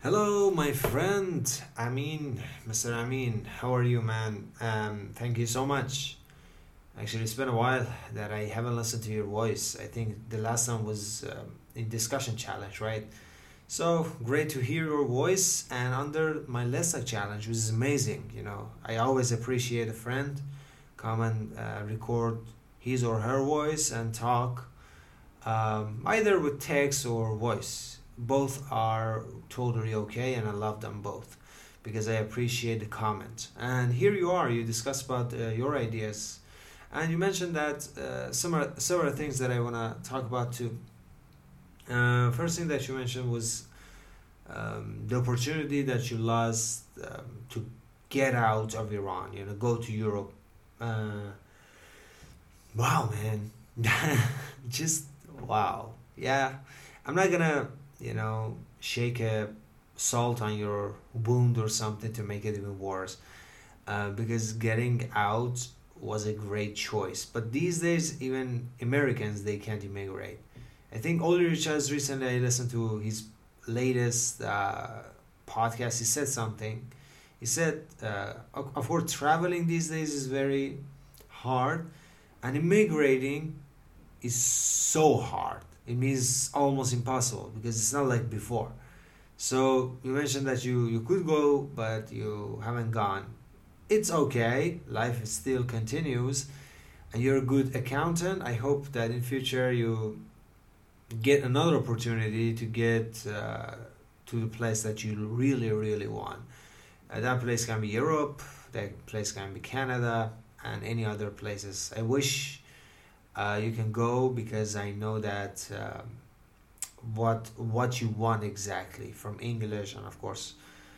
Hello, my friend. Mr. Amin, how are you, man? Thank you so much. Actually, it's been a while that I haven't listened to your voice. I think the last time was in discussion challenge, right? So great to hear your voice. And under my Lesak challenge, which is amazing. I always appreciate a friend come and record his or her voice and talk either with text or voice. Both are totally okay, and I love them both because I appreciate the comment. And here you are, you discuss about your ideas, and you mentioned that several things that I want to talk about too. First thing that you mentioned was the opportunity that you lost to get out of Iran, go to Europe. Uh, wow, man. Just wow. Yeah, I'm not gonna, shake a salt on your wound or something to make it even worse. Because getting out was a great choice. But these days, even Americans they can't immigrate. I think Ulrich has recently I listened to his latest podcast. He said something. He said, of course, traveling these days is very hard, and immigrating is so hard. It means almost impossible because it's not like before. So you mentioned that you could go, but you haven't gone. It's okay. Life still continues, and you're a good accountant. I hope that in future you get another opportunity to get to the place that you really really want. That place can be Europe. That place can be Canada and any other places. I wish you can go because I know that what you want exactly from English and of course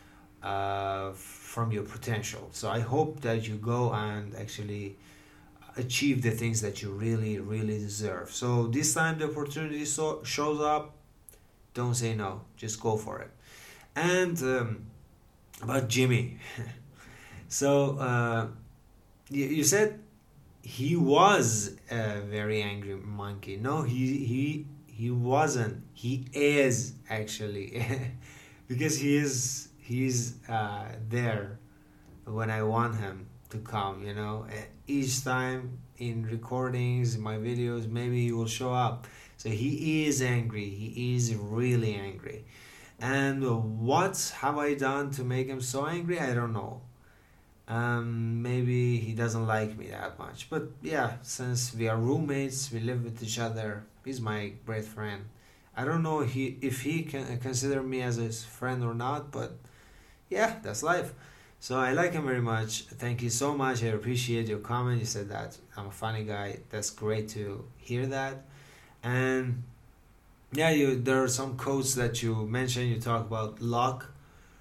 from your potential. So I hope that you go and actually achieve the things that you really really deserve. So this time the opportunity shows up, don't say no, just go for it. And about Jimmy, so you said he was a very angry monkey. No, he wasn't. He is actually, because he's there when I want him to come. Each time in recordings, in my videos, maybe he will show up. So he is angry. He is really angry. And what have I done to make him so angry? I don't know. Maybe he doesn't like me that much. But yeah, since we are roommates, we live with each other. He's my great friend. I don't know if he can consider me as his friend or not, but yeah, that's life. So I like him very much. Thank you so much. I appreciate your comment. You said that I'm a funny guy. That's great to hear that. And yeah, there are some quotes that you mentioned. You talk about luck.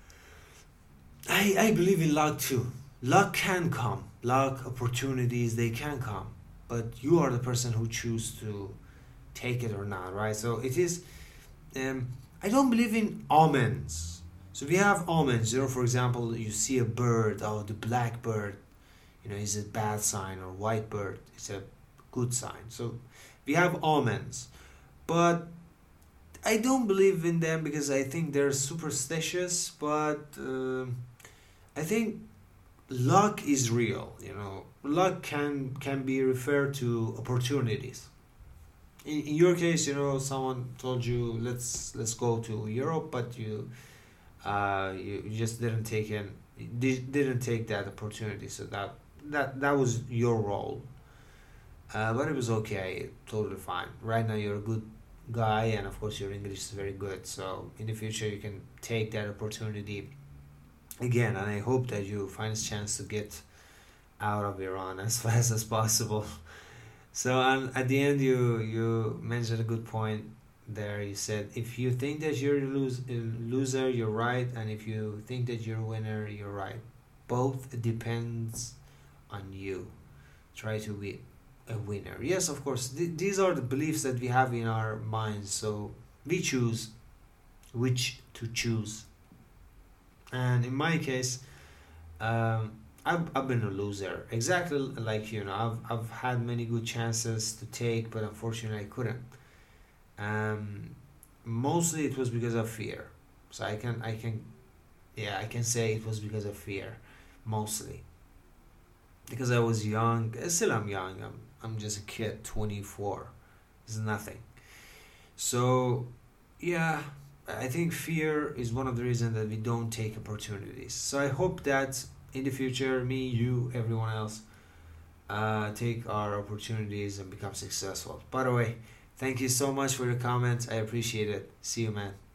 I believe in luck too. Luck can come. Luck, opportunities, they can come. But you are the person who choose to take it or not, right? So it is. I don't believe in omens. So we have omens. For example, you see a bird, oh, the black bird, is a bad sign, or white bird, it's a good sign. So we have omens. But I don't believe in them because I think they're superstitious, but I think luck is real. Luck can be referred to opportunities. In your case, someone told you let's go to Europe, but you just didn't take that opportunity. So that was your role. But it was okay, totally fine. Right now you're a good guy, and of course your English is very good. So in the future you can take that opportunity again, and I hope that you find a chance to get out of Iran as fast as possible. So at the end, you mentioned a good point there. You said if you think that you're a loser, you're right, and if you think that you're a winner, you're right. Both depends on you. Try to be a winner. Yes, of course. These are the beliefs that we have in our minds. So we choose which to choose. And in my case, I've been a loser. Exactly like I've had many good chances to take, but unfortunately I couldn't. Um, Mostly it was because of fear. So I can say it was because of fear, mostly. Because I was young. Still, I'm young. I'm just a kid, 24. It's nothing. So, yeah, I think fear is one of the reasons that we don't take opportunities. So I hope that in the future, me, you, everyone else, take our opportunities and become successful. By the way, thank you so much for your comments. I appreciate it. See you, man.